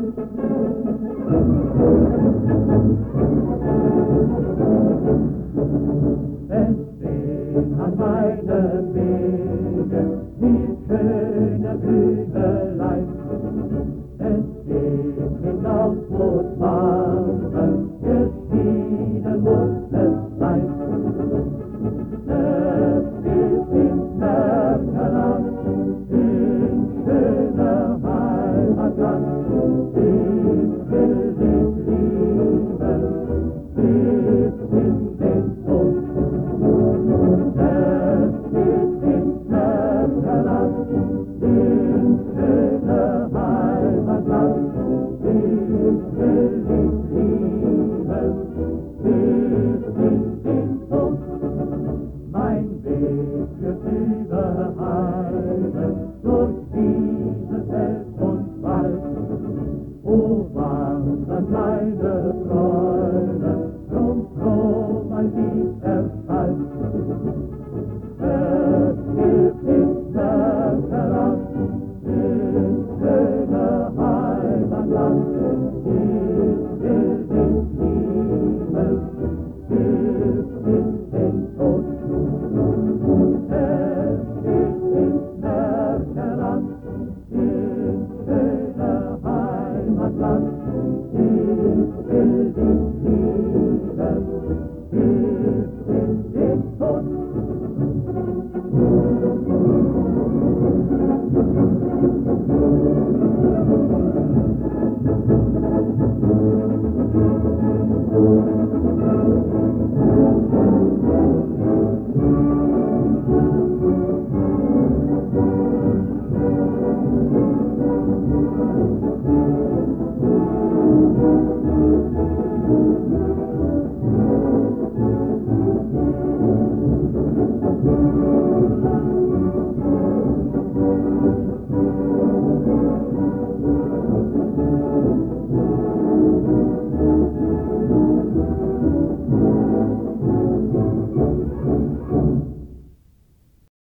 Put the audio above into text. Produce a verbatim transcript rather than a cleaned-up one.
Es steht an meinem Wege die schöne Blümelein. Es geht hinaus, wo's Farben geschieden muss es sein. Es ist ins Märchenland, in schöner Heimatland. Ich will dich lieben, bis in den Tod. Es ist ins Märchenland, in schöner Heimatland. Ich will dich lieben, bis in den Tod. Mein Weg führt über Heide